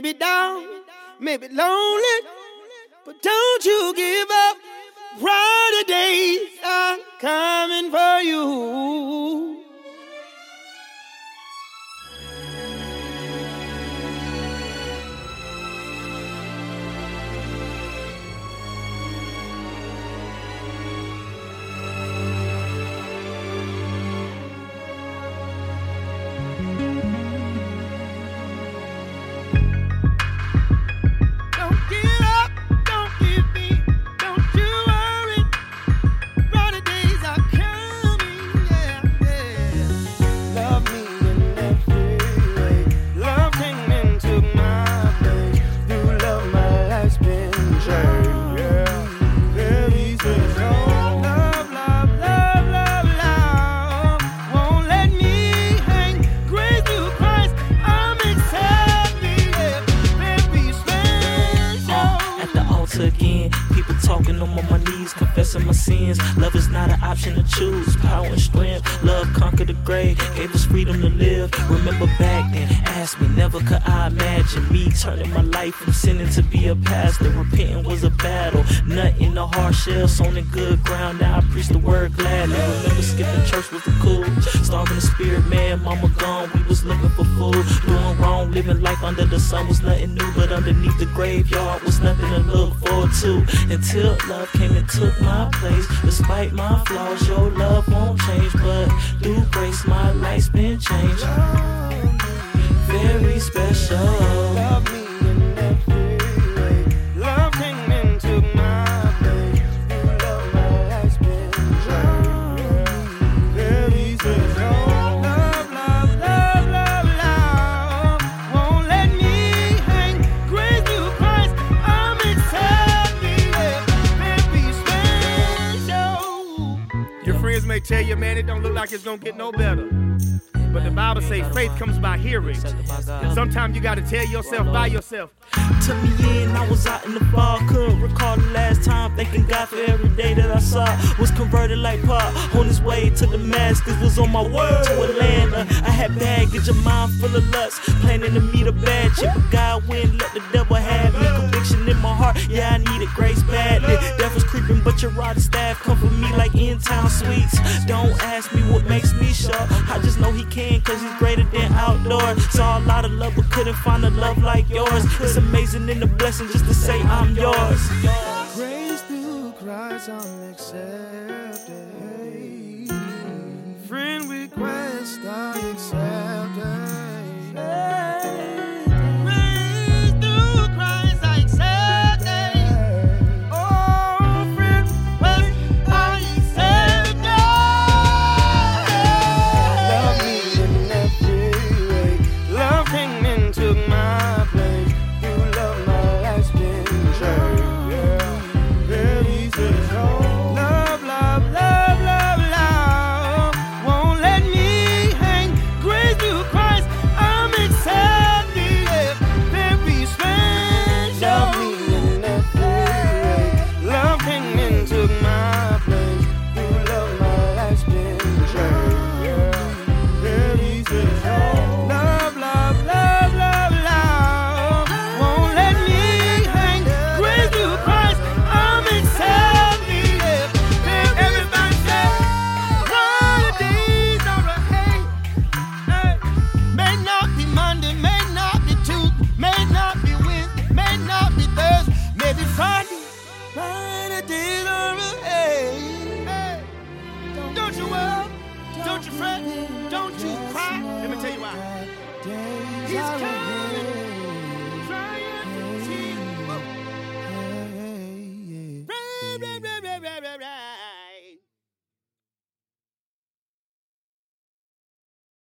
Maybe down, maybe lonely, but don't you give up. Brighter days are coming for you. Again, people talking, I'm on my knees, confessing my sins. Love is not an option to choose. Power and strength, love conquered the grave, gave us freedom to live. Remember back then, ask me, never could I imagine me turning my life from sinning to be a pastor. Repenting was a battle, nut in the hard shell, sown in good ground. Now I preach the word gladly. Remember skipping church was the cool, starving the spirit, man, mama gone. We was looking for food, doing wrong, living life under the sun was nothing new, but underneath the graveyard was nothing to look for. Too, until love came and took my place. Despite my flaws, your love won't change, but through grace my life's been changed. Very special. Love me in every way. Love came and took my place. Through love my life's been changed. Very special. Love, love, love, love, love won't let me hang. Grace through Christ, I'm excited. Your friends may tell you, man, it don't look like it's gonna get no better. But the Bible says faith comes by hearing. Sometimes you gotta tell yourself by yourself. Took me in, I was out in the bar, couldn't recall the last time. Thanking God for every day that I saw. Was converted like Pop, on his way to Damascus. Was on my way to Atlanta. I had baggage, a mind full of lust, planning to meet a bad chick, but God wouldn't let the devil have me. Conviction in my heart, yeah, I needed grace badly. Death was creeping, but your rod and staff comfort me like in-town sweets. Don't ask me what makes me sure, I just know he can, cause he's greater than outdoors. Saw a lot of love, but couldn't find a love like yours. It's amazing and a blessing just to say I'm yours. Grace through Christ, I'm accepted. Friend request, I accepted. Grace through Christ, I accepted. Oh, friend request, I accepted. Love me in every way. Love came and took my place. Through love, my life's been changed. Very special. Love, love, love, love, love won't let me hang. Grace through Christ, I'm accepted. Very special. Love me in every way. Love came and took my place. Through love, my life's been changed. Very special. Love, love, love, love, love won't let me hang. Grace through Christ, I'm accepted. Everybody say, brighter days are ahead. Hey. May not be Monday, may not be Tuesday, may not be Wednesday, may not be Thursday, maybe Friday. Brighter days are ahead. Hey. Don't you worry, don't you fret, don't you cry. Let me tell you why. He's coming.